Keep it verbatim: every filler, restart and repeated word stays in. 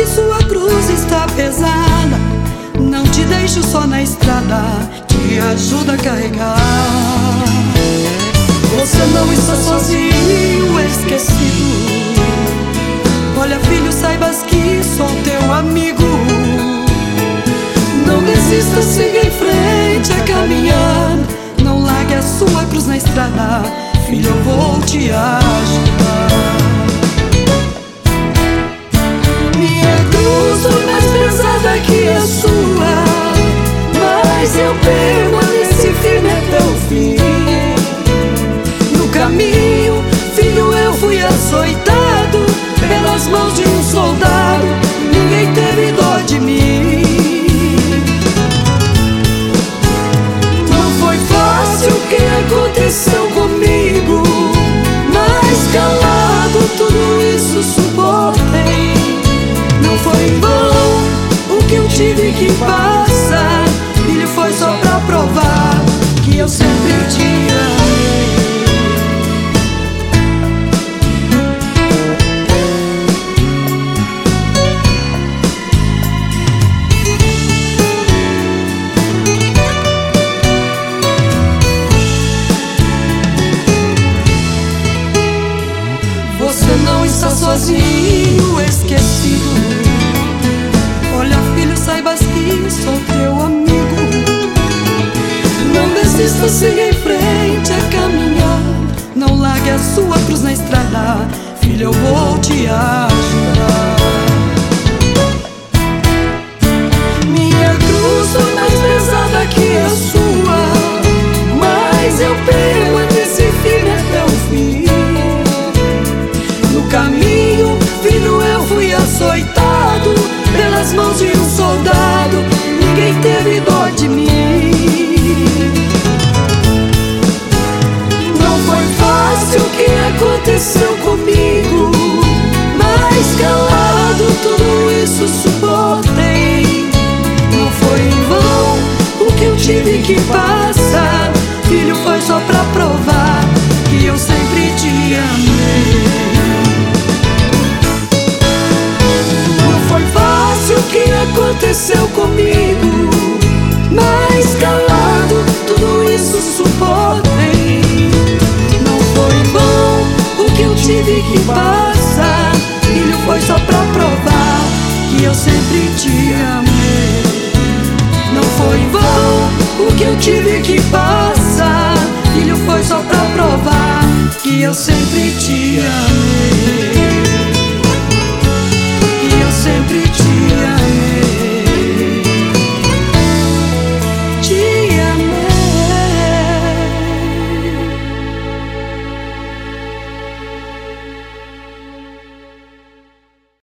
sua cruz está pesada, não te deixo só na estrada, te ajuda a carregar. Você não está sozinho, esquecido. Olha, filho, saibas que sou teu amigo. Não desista, siga em frente a caminhar. Não largue a sua cruz na estrada, filho, eu vou te ajudar. Minha cruz foi mais pesada que a sua, mas eu permaneci firme até o fim. No caminho, filho, eu fui açoitado pelas mãos de um soldado, ninguém teve dó de mim. Não foi fácil o que aconteceu comigo, mas calado tudo isso suportei. Não foi em vão o que eu tive que passar, filho, foi só pra provar que eu sempre te amei. Você não está sozinho, esquecido. Olha, filho, saibas que sou teu amigo. Não desista, siga em frente a caminhar. Não largue a sua cruz na estrada, filho, eu vou te ajudar. Minha cruz foi mais pesada que a sua, mas eu permaneci firme até o fim. No caminho, filho, eu fui açoitado pelas mãos de um soldado, ninguém teve dó de mim. Não foi fácil o que aconteceu comigo, mas calado tudo isso suportei. Não foi em vão o que eu tive que passar, filho, foi só pra provar que eu sempre te amei. O que aconteceu comigo, mas calado tudo isso suportei. Não foi em vão o que eu tive que passar, filho, foi só pra provar que eu sempre te amei. Não foi em vão o que eu tive que passar, filho, foi só pra provar que eu sempre te amei.